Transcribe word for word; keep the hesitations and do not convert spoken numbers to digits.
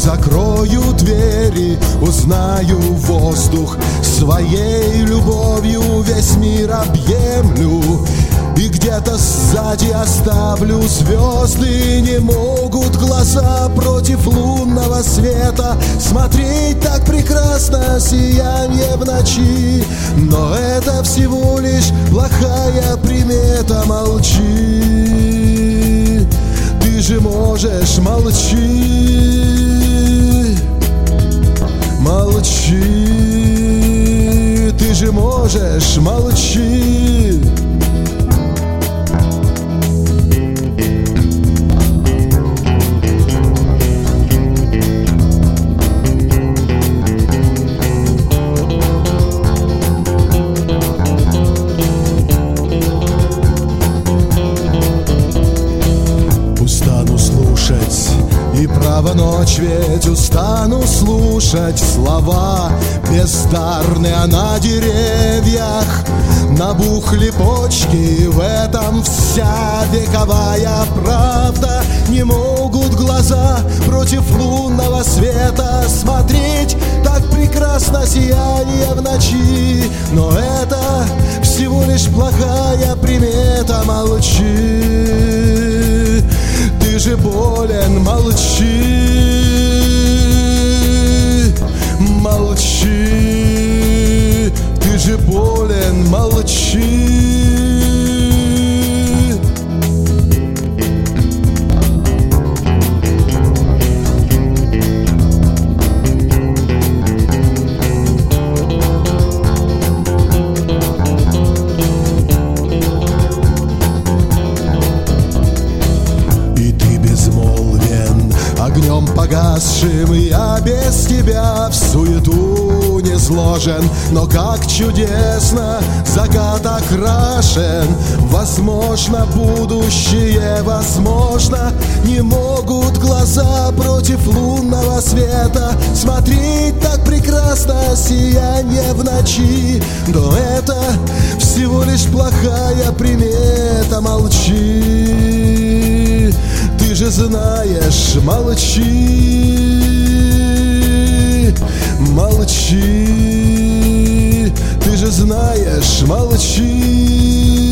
закрою двери, узнаю воздух, своей любовью весь мир объемлю. И где-то сзади оставлю звезды. Не могут глаза против лунного света смотреть так прекрасно сияние в ночи. Но это всего лишь плохая примета. Молчи, ты же можешь, молчи. Молчи, ты же можешь, молчи. И право ночь, ведь устану слушать слова бездарные, а на деревьях набухли почки. В этом вся вековая правда. Не могут глаза против лунного света смотреть так прекрасно сияние в ночи. Но это всего лишь плохая примета. Молчи, ты же болен, молчи. Молчи, ты же болен, молчи. Огнем погасшим я без тебя в суету не сложен. Но как чудесно закат окрашен. Возможно, будущее, возможно. Не могут глаза против лунного света смотреть так прекрасно сияние в ночи. Но это всего лишь плохая примета. Молчи, ты же знаешь, молчи. Молчи, ты же знаешь, молчи.